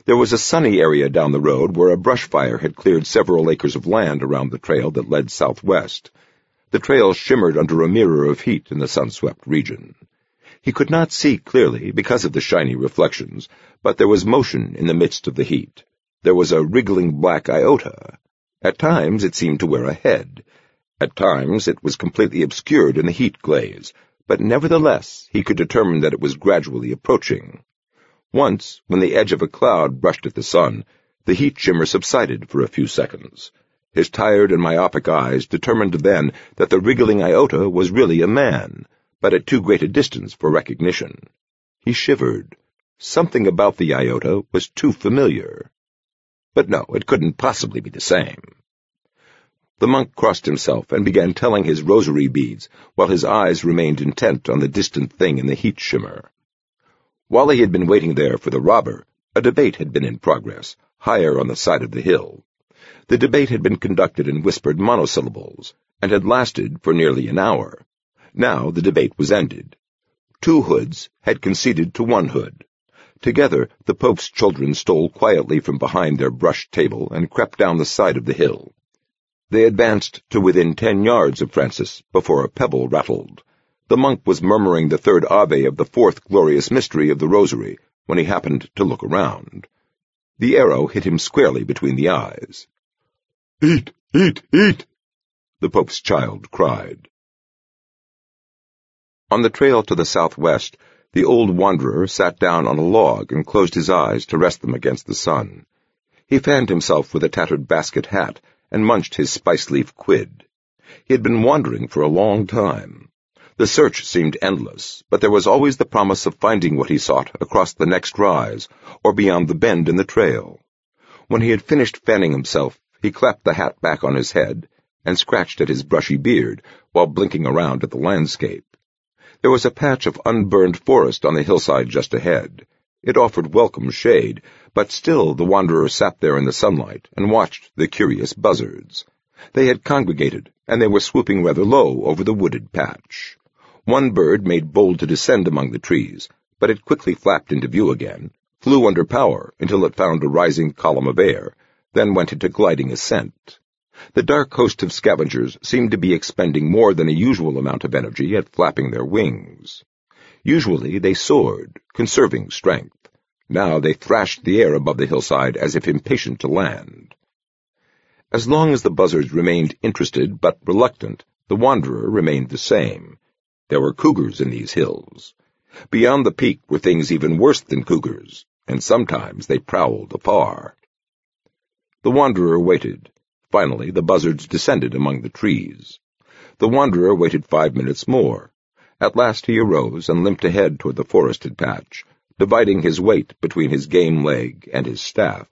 There was a sunny area down the road where a brush fire had cleared several acres of land around the trail that led southwest. The trail shimmered under a mirror of heat in the sun-swept region. He could not see clearly because of the shiny reflections, but there was motion in the midst of the heat. There was a wriggling black iota. At times it seemed to wear a head. At times it was completely obscured in the heat glaze, but nevertheless he could determine that it was gradually approaching. Once, when the edge of a cloud brushed at the sun, the heat shimmer subsided for a few seconds. His tired and myopic eyes determined then that the wriggling iota was really a man, but at too great a distance for recognition. He shivered. Something about the iota was too familiar. But no, it couldn't possibly be the same. The monk crossed himself and began telling his rosary beads, while his eyes remained intent on the distant thing in the heat shimmer. While he had been waiting there for the robber, a debate had been in progress, higher on the side of the hill. The debate had been conducted in whispered monosyllables, and had lasted for nearly an hour. Now the debate was ended. 2 hoods had conceded to 1 hood. Together, the Pope's children stole quietly from behind their brushed table and crept down the side of the hill. They advanced to within 10 yards of Francis before a pebble rattled. The monk was murmuring the 3rd Ave of the 4th glorious mystery of the Rosary when he happened to look around. The arrow hit him squarely between the eyes. "Eat, eat, eat!" the Pope's child cried. On the trail to the southwest, the old wanderer sat down on a log and closed his eyes to rest them against the sun. He fanned himself with a tattered basket hat and munched his spice-leaf quid. He had been wandering for a long time. The search seemed endless, but there was always the promise of finding what he sought across the next rise, or beyond the bend in the trail. When he had finished fanning himself, he clapped the hat back on his head and scratched at his brushy beard while blinking around at the landscape. There was a patch of unburned forest on the hillside just ahead. It offered welcome shade, but still the wanderer sat there in the sunlight and watched the curious buzzards. They had congregated, and they were swooping rather low over the wooded patch. One bird made bold to descend among the trees, but it quickly flapped into view again, flew under power until it found a rising column of air, then went into gliding ascent. The dark host of scavengers seemed to be expending more than a usual amount of energy at flapping their wings. Usually they soared, conserving strength. Now they thrashed the air above the hillside as if impatient to land. As long as the buzzards remained interested but reluctant, the wanderer remained the same. There were cougars in these hills. Beyond the peak were things even worse than cougars, and sometimes they prowled afar. The wanderer waited. Finally, the buzzards descended among the trees. The wanderer waited 5 minutes more. At last he arose and limped ahead toward the forested patch, dividing his weight between his game leg and his staff.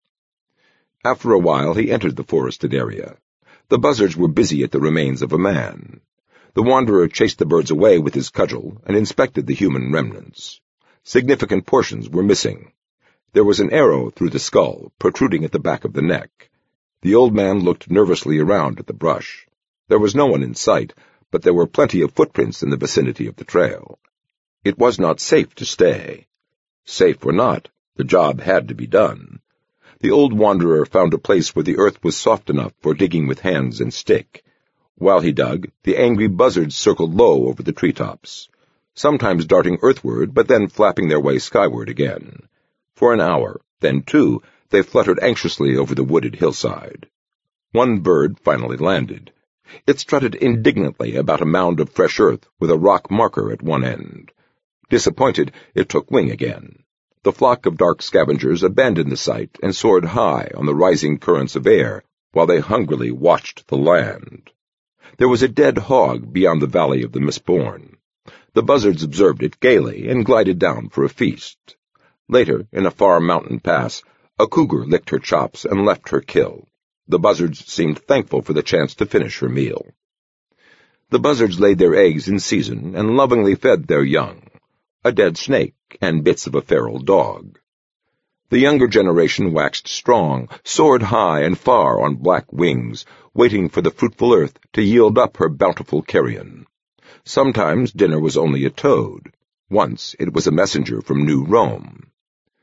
After a while he entered the forested area. The buzzards were busy at the remains of a man. The wanderer chased the birds away with his cudgel and inspected the human remnants. Significant portions were missing. There was an arrow through the skull, protruding at the back of the neck. The old man looked nervously around at the brush. There was no one in sight, but there were plenty of footprints in the vicinity of the trail. It was not safe to stay. Safe or not, the job had to be done. The old wanderer found a place where the earth was soft enough for digging with hands and stick. While he dug, the angry buzzards circled low over the treetops, sometimes darting earthward but then flapping their way skyward again. For an hour, then 2, they fluttered anxiously over the wooded hillside. One bird finally landed. It strutted indignantly about a mound of fresh earth with a rock marker at one end. Disappointed, it took wing again. The flock of dark scavengers abandoned the site and soared high on the rising currents of air while they hungrily watched the land. There was a dead hog beyond the valley of the Misborn. The buzzards observed it gaily and glided down for a feast. Later, in a far mountain pass, a cougar licked her chops and left her kill. The buzzards seemed thankful for the chance to finish her meal. The buzzards laid their eggs in season and lovingly fed their young, a dead snake and bits of a feral dog. The younger generation waxed strong, soared high and far on black wings, waiting for the fruitful earth to yield up her bountiful carrion. Sometimes dinner was only a toad. Once it was a messenger from New Rome.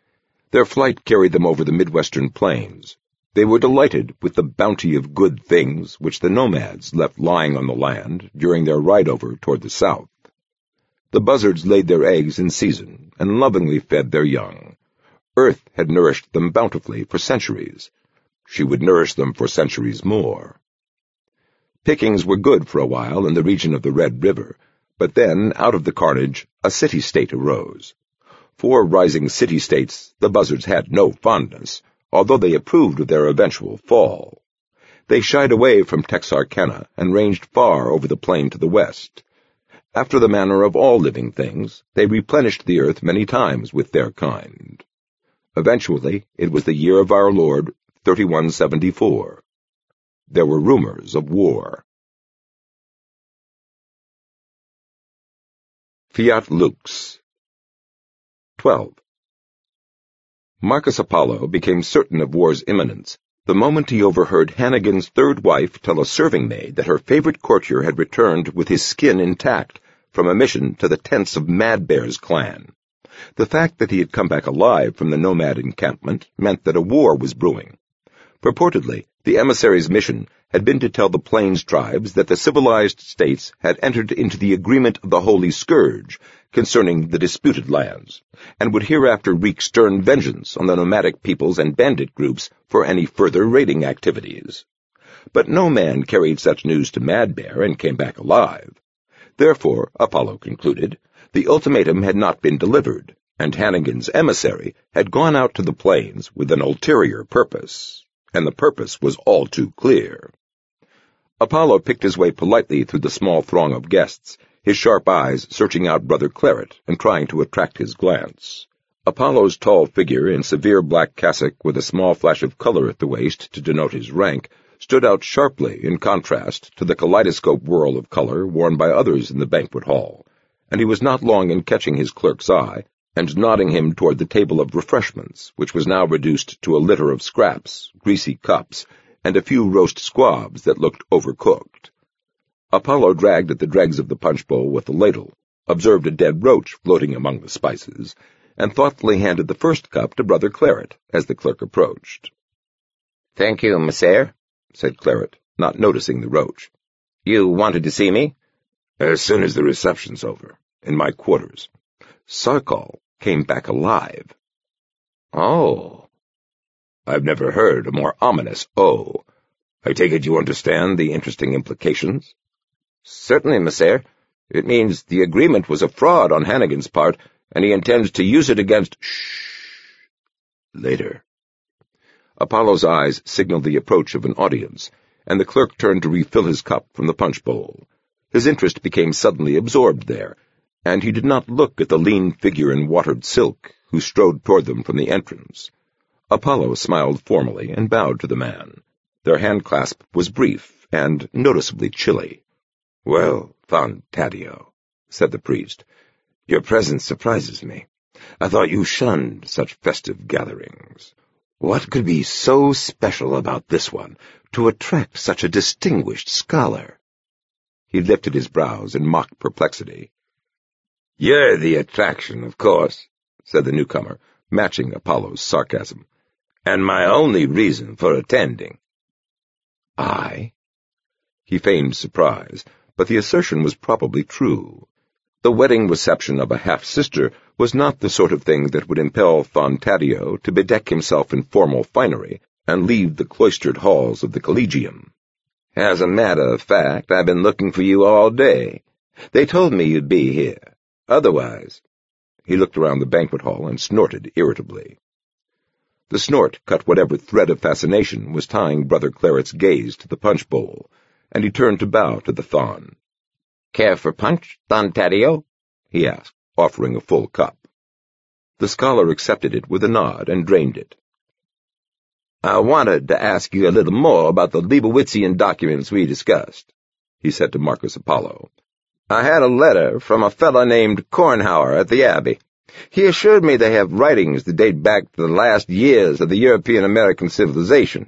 Their flight carried them over the Midwestern plains. They were delighted with the bounty of good things which the nomads left lying on the land during their ride over toward the south. The buzzards laid their eggs in season and lovingly fed their young. Earth had nourished them bountifully for centuries. She would nourish them for centuries more. Pickings were good for a while in the region of the Red River, but then, out of the carnage, a city-state arose. For rising city-states, the buzzards had no fondness, although they approved of their eventual fall. They shied away from Texarkana and ranged far over the plain to the west. After the manner of all living things, they replenished the earth many times with their kind. Eventually, it was the year of our Lord, 3174. There were rumors of war. Fiat Lux. 12. Marcus Apollo became certain of war's imminence the moment he overheard Hannigan's third wife tell a serving maid that her favorite courtier had returned with his skin intact from a mission to the tents of Madbear's clan. The fact that he had come back alive from the nomad encampment meant that a war was brewing. Purportedly, the emissary's mission had been to tell the Plains tribes that the civilized states had entered into the agreement of the Holy Scourge concerning the disputed lands, and would hereafter wreak stern vengeance on the nomadic peoples and bandit groups for any further raiding activities. But no man carried such news to Madbear and came back alive. Therefore, Apollo concluded, the ultimatum had not been delivered, and Hannigan's emissary had gone out to the plains with an ulterior purpose, and the purpose was all too clear. Apollo picked his way politely through the small throng of guests, his sharp eyes searching out Brother Claret and trying to attract his glance. Apollo's tall figure in severe black cassock with a small flash of color at the waist to denote his rank stood out sharply in contrast to the kaleidoscope whirl of color worn by others in the banquet hall, and he was not long in catching his clerk's eye and nodding him toward the table of refreshments, which was now reduced to a litter of scraps, greasy cups, and a few roast squabs that looked overcooked. Apollo dragged at the dregs of the punch bowl with the ladle, observed a dead roach floating among the spices, and thoughtfully handed the first cup to Brother Claret as the clerk approached. "Thank you, Messere," said Claret, not noticing the roach. "You wanted to see me?" "As soon as the reception's over, in my quarters." Sarkal came back alive. "Oh." "I've never heard a more ominous oh. I take it you understand the interesting implications?" "Certainly, Messere. It means the agreement was a fraud on Hannigan's part, and he intends to use it against—" "Shh. Later." Apollo's eyes signaled the approach of an audience, and the clerk turned to refill his cup from the punch bowl. His interest became suddenly absorbed there, and he did not look at the lean figure in watered silk who strode toward them from the entrance. Apollo smiled formally and bowed to the man. Their hand-clasp was brief and noticeably chilly. "Well, Thon Taddeo," said the priest, "your presence surprises me. I thought you shunned such festive gatherings. What could be so special about this one to attract such a distinguished scholar?" He lifted his brows in mock perplexity. "You're the attraction, of course," said the newcomer, matching Apollo's sarcasm, "and my only reason for attending." "I?" He feigned surprise, but the assertion was probably true. The wedding reception of a half-sister was not the sort of thing that would impel Thon Taddeo to bedeck himself in formal finery and leave the cloistered halls of the Collegium. "As a matter of fact, I've been looking for you all day. They told me you'd be here. Otherwise—" He looked around the banquet hall and snorted irritably. The snort cut whatever thread of fascination was tying Brother Claret's gaze to the punch bowl, and he turned to bow to the Thon. "Care for punch, Thon Taddeo?" he asked, offering a full cup. The scholar accepted it with a nod and drained it. "I wanted to ask you a little more about the Leibowitzian documents we discussed," he said to Marcus Apollo. "I had a letter from a fellow named Kornhauer at the Abbey. He assured me they have writings that date back to the last years of the European-American civilization."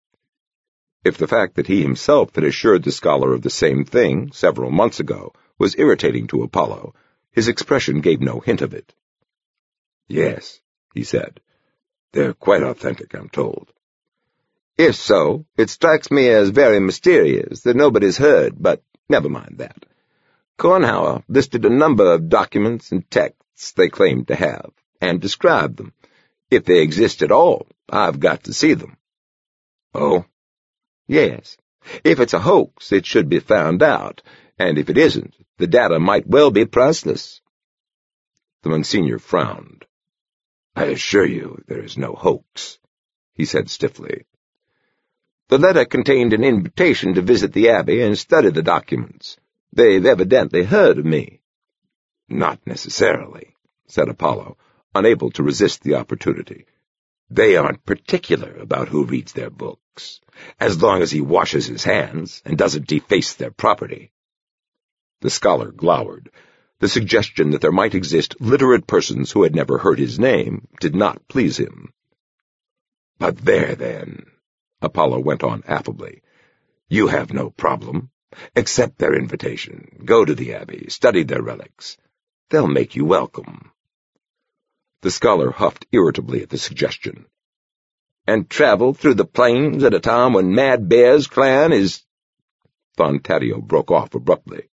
If the fact that he himself had assured the scholar of the same thing several months ago was irritating to Apollo, his expression gave no hint of it. "Yes," he said, They're quite authentic, I'm told. If so, it strikes me as very mysterious that nobody's heard, but never mind that. Kornhauer listed a number of documents and texts they claimed to have, and described them. If they exist at all, I've got to see them. Oh? Yes. If it's a hoax, it should be found out, and if it isn't, the data might well be priceless. The Monsignor frowned. I assure you there is no hoax, he said stiffly. The letter contained an invitation to visit the Abbey and study the documents. They've evidently heard of me. Not necessarily, said Apollo, unable to resist the opportunity. They aren't particular about who reads their books, as long as he washes his hands and doesn't deface their property. The scholar glowered. The suggestion that there might exist literate persons who had never heard his name did not please him. But there, then, Apollo went on affably. You have no problem. Accept their invitation. Go to the Abbey, study their relics. They'll make you welcome. The scholar huffed irritably at the suggestion. And travel through the plains at a time when Mad Bear's clan is— Thon Taddeo broke off abruptly.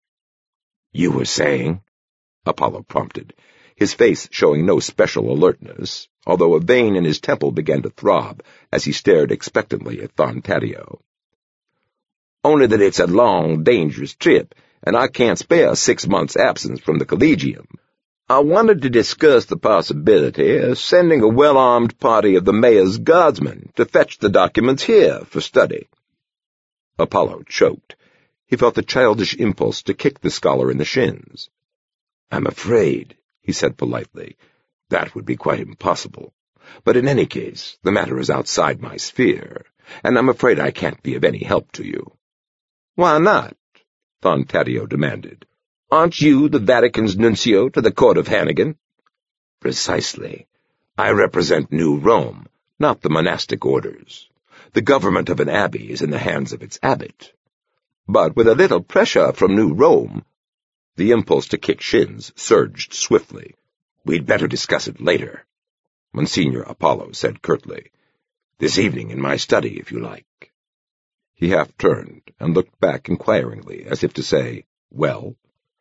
You were saying? Apollo prompted, his face showing no special alertness, although a vein in his temple began to throb as he stared expectantly at Thon Taddeo. Only that it's a long, dangerous trip, and I can't spare 6 months' absence from the Collegium. I wanted to discuss the possibility of sending a well-armed party of the mayor's guardsmen to fetch the documents here for study. Apollo choked. He felt the childish impulse to kick the scholar in the shins. I'm afraid, he said politely, that would be quite impossible. But in any case, the matter is outside my sphere, and I'm afraid I can't be of any help to you. Why not? Thon Taddeo demanded. Aren't you the Vatican's nuncio to the court of Hannigan? Precisely. I represent New Rome, not the monastic orders. The government of an abbey is in the hands of its abbot. But with a little pressure from New Rome— The impulse to kick shins surged swiftly. We'd better discuss it later, Monsignor Apollo said curtly. This evening in my study, if you like. He half turned and looked back inquiringly, as if to say, well?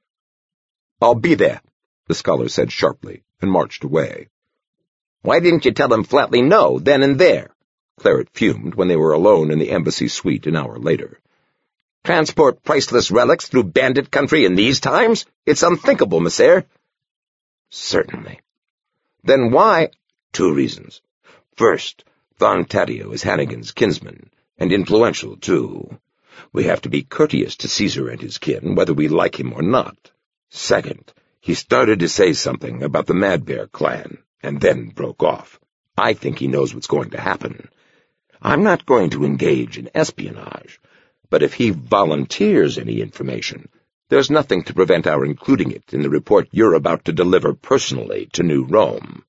I'll be there, the scholar said sharply, and marched away. Why didn't you tell him flatly no, then and there? Claret fumed when they were alone in the embassy suite an hour later. Transport priceless relics through bandit country in these times? It's unthinkable, Messer. Certainly. Then why— 2 reasons. First, Thon Taddeo is Hannigan's kinsman, and influential, too. We have to be courteous to Caesar and his kin, whether we like him or not. Second, he started to say something about the Mad Bear clan, and then broke off. I think he knows what's going to happen. I'm not going to engage in espionage, but if he volunteers any information, there's nothing to prevent our including it in the report you're about to deliver personally to New Rome.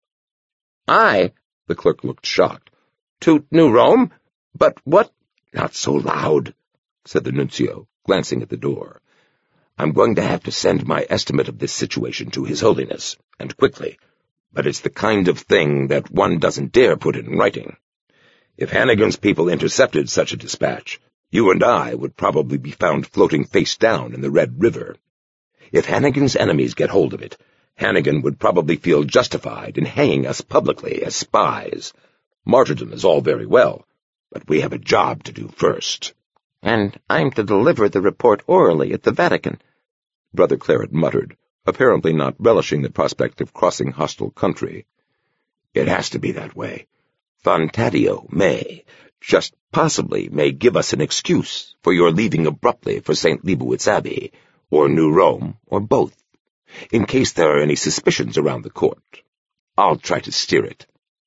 I— the clerk looked shocked. To New Rome? But what— Not so loud, said the nuncio, glancing at the door. I'm going to have to send my estimate of this situation to His Holiness, and quickly, but it's the kind of thing that one doesn't dare put in writing. If Hannigan's people intercepted such a dispatch, you and I would probably be found floating face down in the Red River. If Hannigan's enemies get hold of it, Hannigan would probably feel justified in hanging us publicly as spies. Martyrdom is all very well, but we have a job to do first. And I'm to deliver the report orally at the Vatican, Brother Claret muttered, apparently not relishing the prospect of crossing hostile country. It has to be that way. Thon Taddeo may, just possibly, may give us an excuse for your leaving abruptly for St. Leibowitz Abbey, or New Rome, or both, in case there are any suspicions around the court. I'll try to steer it.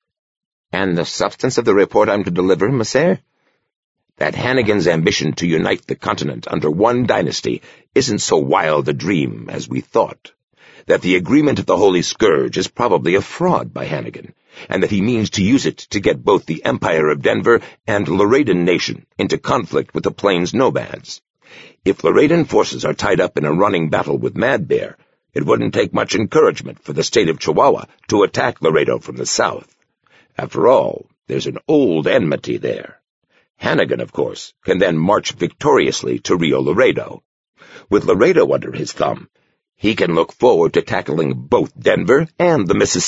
And the substance of the report I'm to deliver, Messer? That Hannigan's ambition to unite the continent under one dynasty isn't so wild a dream as we thought. That the agreement of the Holy Scourge is probably a fraud by Hannigan, and that he means to use it to get both the Empire of Denver and Laredan Nation into conflict with the Plains nomads. If Laredan forces are tied up in a running battle with Mad Bear, it wouldn't take much encouragement for the state of Chihuahua to attack Laredo from the south. After all, there's an old enmity there. Hannigan, of course, can then march victoriously to Rio Laredo. With Laredo under his thumb, he can look forward to tackling both Denver and the Mississippi.